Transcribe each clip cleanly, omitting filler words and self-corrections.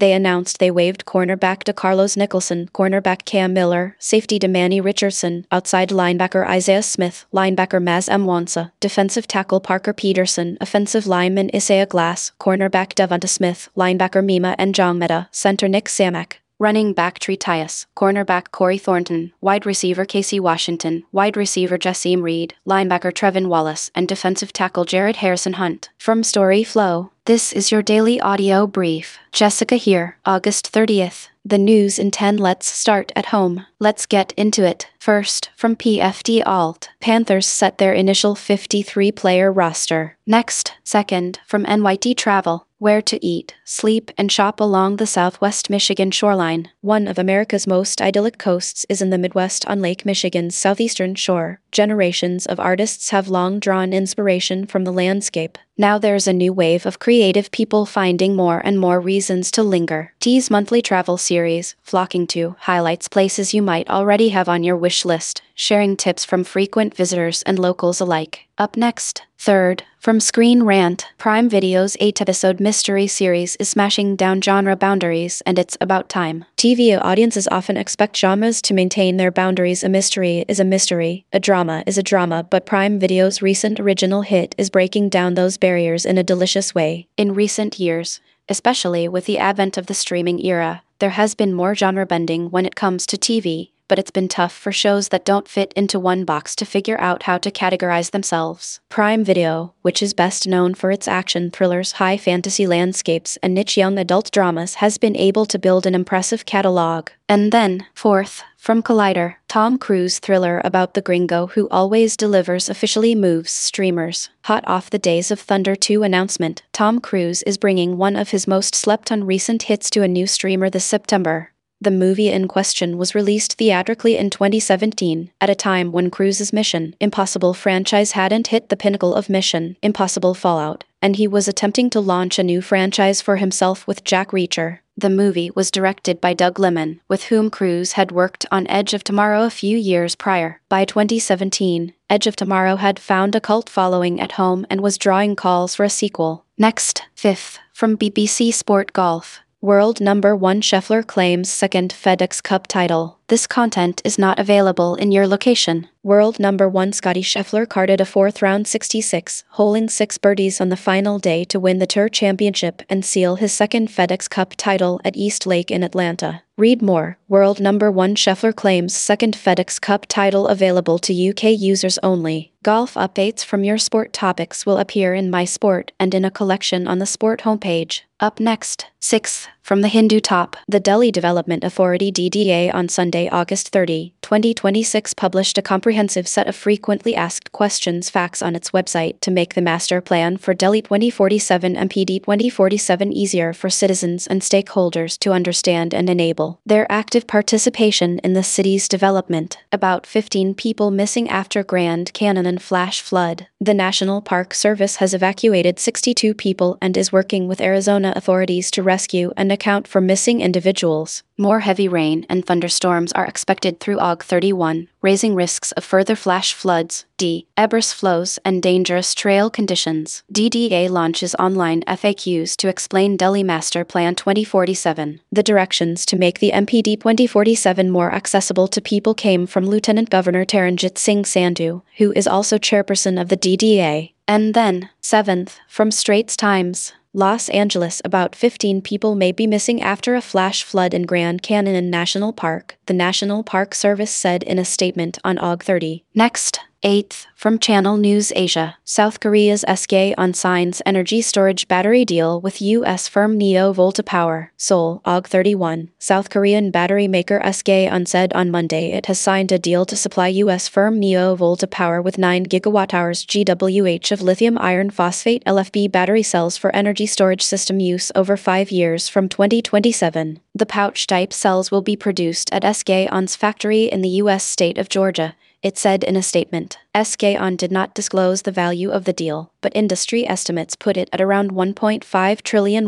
they announced they waived cornerback DeCarlos Nicholson, cornerback Cam Miller, safety Demani Richardson, outside linebacker Isaiah Smith, linebacker Maz Mwansa, defensive tackle Parker Peterson, offensive lineman Isaiah Glass, cornerback Devonta Smith, linebacker Mima Njongmeta, center Nick Samak, running back Tree Tyus, cornerback Corey Thornton, wide receiver Casey Washington, wide receiver Jassim Reed, linebacker Trevin Wallace, and defensive tackle Jared Harrison Hunt. From StoryFlow, this is your daily audio brief. Jessica here, August 30th. The news in 10. Let's start at home. Let's get into it. First, from PFD Alt, Panthers set their initial 53-player roster. Next, second, from NYT Travel, where to eat, sleep, and shop along the southwest Michigan shoreline. One of America's most idyllic coasts is in the Midwest on Lake Michigan's southeastern shore. Generations of artists have long drawn inspiration from the landscape. Now there's a new wave of creative people finding more and more reasons to linger. T's monthly travel series, Flocking To, highlights places you might already have on your wish list, sharing tips from frequent visitors and locals alike. Up next, third, from Screen Rant, Prime Video's 8-episode mystery series is smashing down genre boundaries, and it's about time. TV audiences often expect genres to maintain their boundaries. A mystery is a mystery, a drama is a drama, but Prime Video's recent original hit is breaking down those barriers in a delicious way. In recent years, especially with the advent of the streaming era, there has been more genre bending when it comes to TV, but it's been tough for shows that don't fit into one box to figure out how to categorize themselves. Prime Video, which is best known for its action thrillers, high fantasy landscapes, and niche young adult dramas, has been able to build an impressive catalog. And then, fourth, from Collider, Tom Cruise thriller about the gringo who always delivers officially moves streamers. Hot off the Days of Thunder 2 announcement, Tom Cruise is bringing one of his most slept-on recent hits to a new streamer this September. The movie in question was released theatrically in 2017, at a time when Cruise's Mission Impossible franchise hadn't hit the pinnacle of Mission Impossible Fallout, and he was attempting to launch a new franchise for himself with Jack Reacher. The movie was directed by Doug Liman, with whom Cruise had worked on Edge of Tomorrow a few years prior. By 2017, Edge of Tomorrow had found a cult following at home and was drawing calls for a sequel. Next, fifth, from BBC Sport Golf, World number 1 Scheffler claims second FedEx Cup title. This content is not available in your location. World number 1 Scotty Scheffler carded a 4th-round 66, holing 6 birdies on the final day to win the Tour Championship and seal his second FedEx Cup title at East Lake in Atlanta. Read more. World number 1 Scheffler claims second FedEx Cup title available to UK users only. Golf updates from your sport topics will appear in My Sport and in a collection on the Sport homepage. Up next, 6th, from the Hindu Top, the Delhi Development Authority DDA on Sunday, August 30, 2026 published a comprehensive set of frequently asked questions facts on its website to make the master plan for Delhi 2047 MPD 2047 easier for citizens and stakeholders to understand and enable their active participation in the city's development. About 15 people missing after Grand Canyon flash flood. The National Park Service has evacuated 62 people and is working with Arizona authorities to rescue and account for missing individuals. More heavy rain and thunderstorms are expected through Aug 31, raising risks of further flash floods, debris flows, and dangerous trail conditions. DDA launches online FAQs to explain Delhi Master Plan 2047. The directions to make the MPD 2047 more accessible to people came from Lieutenant Governor Taranjit Singh Sandhu, who is also chairperson of the DDA. And then, 7th, from Straits Times, Los Angeles, about 15 people may be missing after a flash flood in Grand Canyon National Park, the National Park Service said in a statement on Aug 30. Next, 8th, from Channel News Asia, South Korea's SK on signs energy storage battery deal with U.S. firm Neo Volta Power, Seoul, Aug 31. South Korean battery maker SK on said on Monday it has signed a deal to supply U.S. firm Neo Volta Power with 9 GWh GWH of lithium iron phosphate LFP battery cells for energy storage system use over 5 years from 2027. The pouch-type cells will be produced at SK On's factory in the U.S. state of Georgia, it said in a statement. SK On did not disclose the value of the deal, but industry estimates put it at around $1.5 trillion,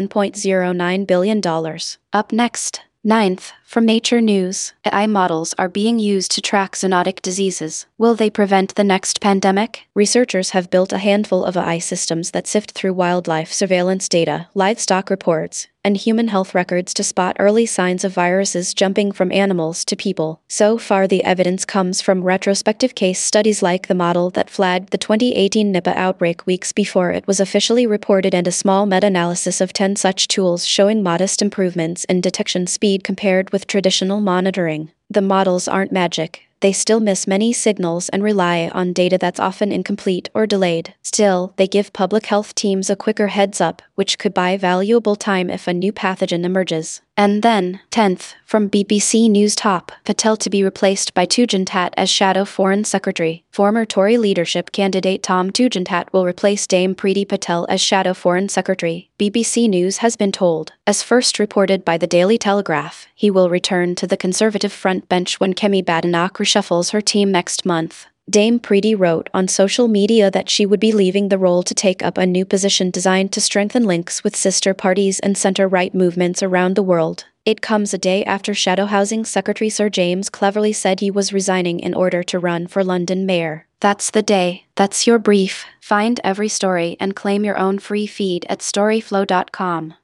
$1.09 billion. Up next, 9th, from Nature News, AI models are being used to track zoonotic diseases. Will they prevent the next pandemic? Researchers have built a handful of AI systems that sift through wildlife surveillance data, livestock reports, and human health records to spot early signs of viruses jumping from animals to people. So far, the evidence comes from retrospective case studies like the model that flagged the 2018 Nipah outbreak weeks before it was officially reported, and a small meta-analysis of 10 such tools showing modest improvements in detection speed compared with traditional monitoring. The models aren't magic. They still miss many signals and rely on data that's often incomplete or delayed. Still, they give public health teams a quicker heads up, which could buy valuable time if a new pathogen emerges. And then, 10th, from BBC News top, Patel to be replaced by Tugendhat as Shadow Foreign Secretary. Former Tory leadership candidate Tom Tugendhat will replace Dame Priti Patel as Shadow Foreign Secretary, BBC News has been told. As first reported by the Daily Telegraph, he will return to the Conservative front bench when Kemi Badenoch reshuffles her team next month. Dame Priti wrote on social media that she would be leaving the role to take up a new position designed to strengthen links with sister parties and centre-right movements around the world. It comes a day after Shadow Housing Secretary Sir James Cleverly said he was resigning in order to run for London Mayor. That's the day. That's your brief. Find every story and claim your own free feed at storyflow.com.